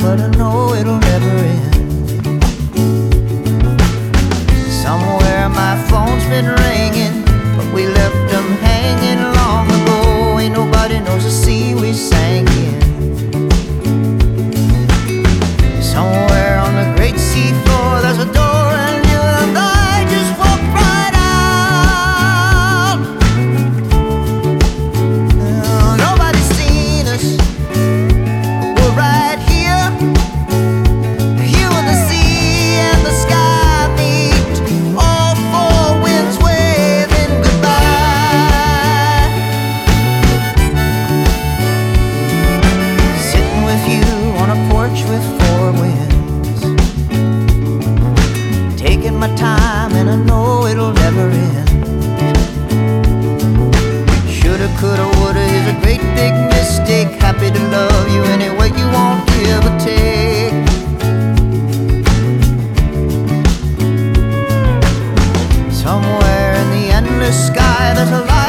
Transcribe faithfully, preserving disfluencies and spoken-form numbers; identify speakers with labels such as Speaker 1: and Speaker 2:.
Speaker 1: but I know it'll never end. Somewhere my phone's been ringing, but we left them hanging long ago. Ain't nobody knows the sea we sang in. Somewhere on the great sea floor there's a door, and you and I just walk right out. Uh, nobody's seen us, but we're right here. You and the sea and the sky meet, all four winds waving goodbye. Sitting with you on a porch with four winds, taking my time and I know it'll never end. Shoulda, coulda, woulda is a great big mistake. Happy to love you any way you want, give or take. Somewhere in the endless sky there's a light